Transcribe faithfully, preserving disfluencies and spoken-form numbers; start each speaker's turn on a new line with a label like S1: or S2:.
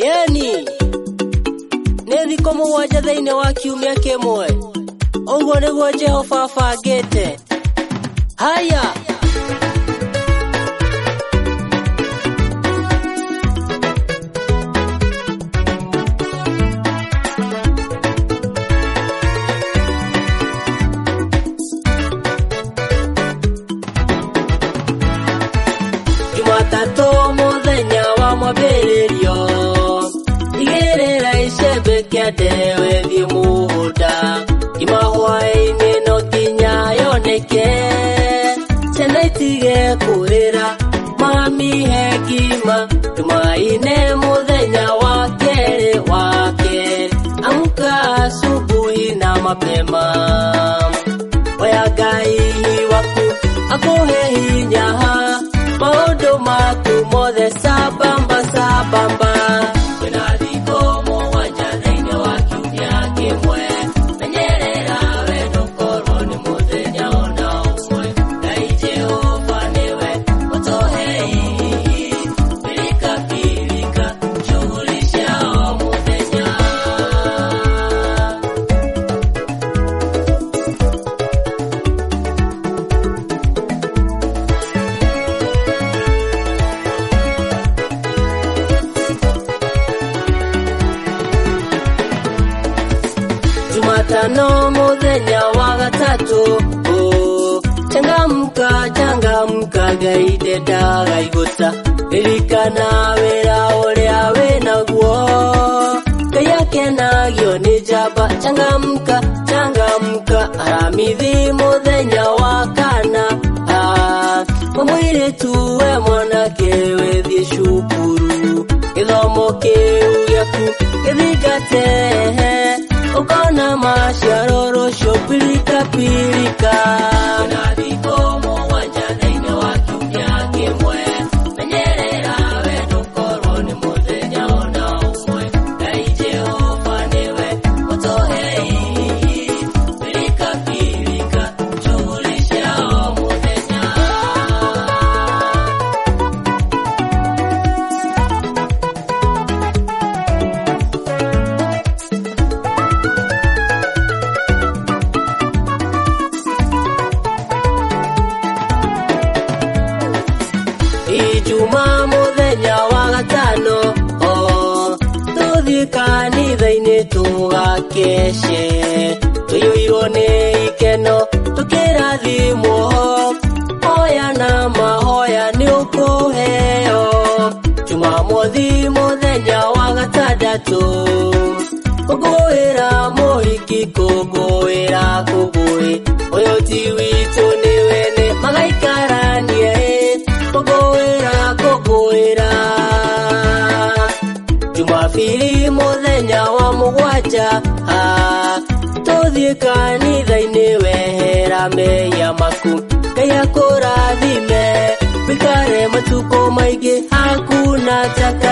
S1: yani nethi komo waja thaine wa kiumia kimwe uguo niguo Jehova bangite. Haya Jumatatu muthenya wa mwambĩrĩrio igĩrĩra icembe kĩandewe thiĩ mũgũnda imahwaĩ-inĩ no nginya yoneke ciana itige kũrĩra mamihe ngima. Jumaine muthenya wa kerĩ wa kerĩ amka asubuhi na mapema oya Ngai waku akuhe hinya maũndũ maku mothe sabamba sabamba. Kwĩna thikũ mũgwanja thĩinĩ wa kiumia kĩmwe menyerera we ndũkorwo nĩ mũthenya ona ũmwe. Ngai Jehova nĩwe ũtũhe pirika pirika shughuli cia o mũthenya. Jumatano muthenya wa gatatu oh changamka changamka Ngai ndagaiguta ririkana wĩra ũrĩa wĩnaguo Ngai akenagio nĩ njamba. Changamka changamka aramithi muthenya wa kana ah mũirĩtu we mwanake wĩthiĩ cukuru gĩthomo kĩu gĩaku gĩthingate ukona maciaro rũciũ pirika pirika. Kwĩna thikũ mũgwanja thĩinĩ wa kiumia kĩmwe menyerera we ndũkorwo nĩ mũthenya ona ũmwe. Ngai Jehova nĩwe ũtũhe pirika pirika shughuli cia o mũthenya. Ijumaa muthenya wa gatano oh tuthi kanitha-inĩ tugakeshe tuyũirwo nĩ ikeno tukĩrathimwo hoya na mahoya nĩ ũkũheo. Jumamothi muthenya wa gatandatũ kũngũĩra mũhiki kũngũĩra kũngũĩ ũyũ ti witũ nĩ wene magaikaranie kũngũĩra kũngũĩra. Jumapili muthenya wa mũgwanja ah tũthiĩ kanitha-inĩ wehera mehia maku Ngai akũrathime wĩkare matukũ maingĩ hakuna taka